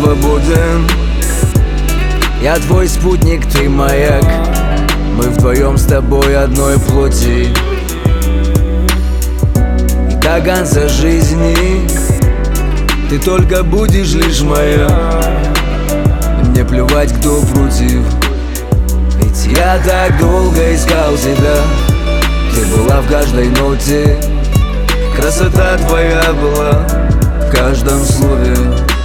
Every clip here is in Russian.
свободен. Я твой спутник, ты маяк. Мы вдвоем с тобой одной плоти. И до конца жизни ты только будешь лишь моя. Мне плевать, кто против. Ведь я так долго искал тебя. Ты была в каждой ноте. Красота твоя была в каждом слове.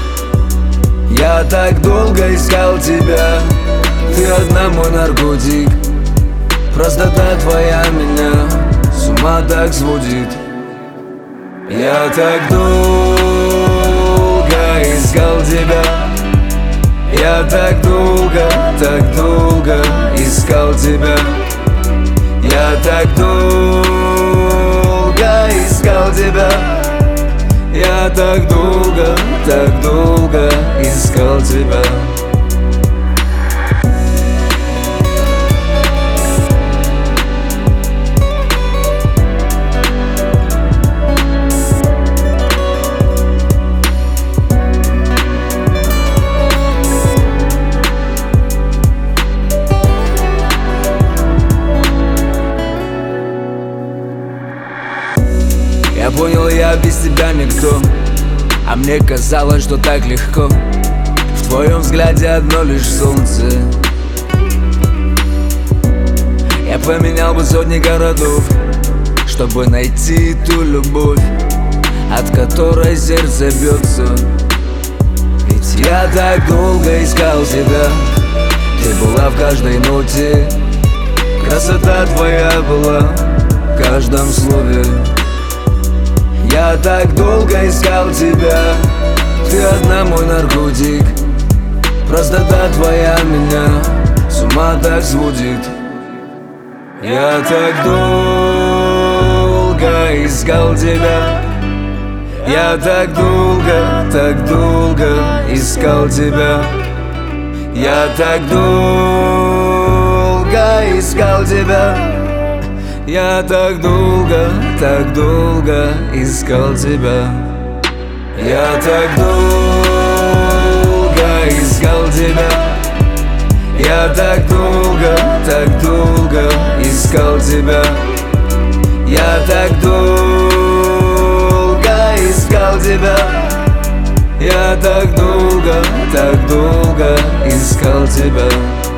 Я так долго искал тебя. Ты одна мой наркотик. Простота твоя меня с ума так сводит. Я так долго искал тебя. Я так долго искал тебя. Я так долго искал тебя. Я так долго искал тебя. Я понял, я без тебя никто. А мне казалось, что так легко. В твоем взгляде одно лишь солнце. Я поменял бы сотни городов, чтобы найти ту любовь, от которой сердце бьется. Ведь я так долго искал тебя. Ты была в каждой ноте. Красота твоя была в каждом слове. Я так долго искал тебя. Ты одна мой наркотик. Простота твоя меня с ума так сводит. Я так долго искал тебя. Я так долго искал тебя. Я так долго искал тебя. Я так долго искал тебя. Я так долго искал тебя. Я так долго искал тебя. Я так долго искал тебя. Я так долго искал тебя.